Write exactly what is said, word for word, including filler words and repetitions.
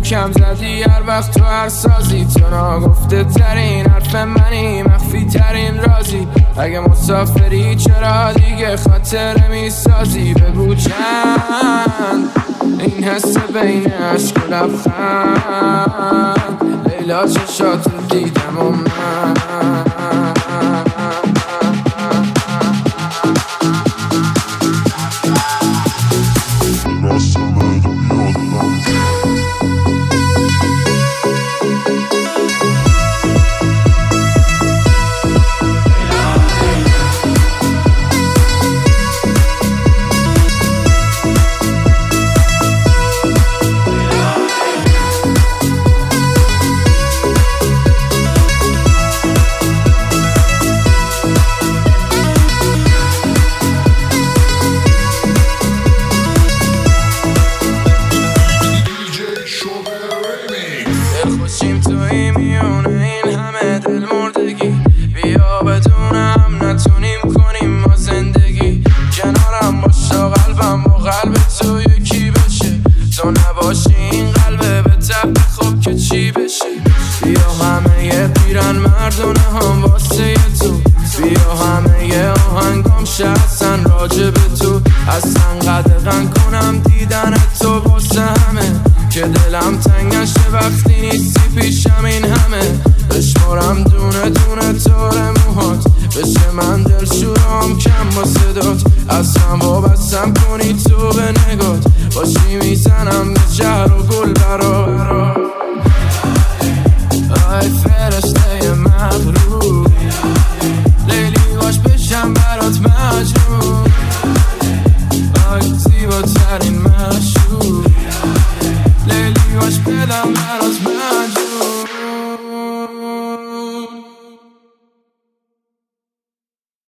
محکم زدی هر وقت تو هر سازی، تو ناگفته ترین حرف منی، مخفی ترین رازی. اگه مسافری چرا دیگه خاطره میسازی؟ بگو چند این حس بین عشق و لبخند، لیلا چشاتو دیدم و من خوشیم توی میونه این همه دل مردگی. بیا بدونم نتونیم کنیم ما زندگی، کنارم باشا قلبم با قلب تو یکی بشه. تو نباشی این قلبه به تب خوب که چی بشه. بیا همه یه پیرن مردونه هم واسه تو، بیا همه یه آهنگام شهستن راجب تو. اصلا قدقن کنم دیدن تو واسه همه، که دلم تنگشه وقتی نیستی پیشم این همه. بشمارم دونه دونه تار موهات، بشه من دل شورام کم با صدات. اصلا وابستم کنی تو به نگات، باشی میزنم به شهر و گل برا برا. آی فرشته مغرور، لیلی باش بشم برات مجنون. آی زیباترین مشهور، لیلی باش بدم برات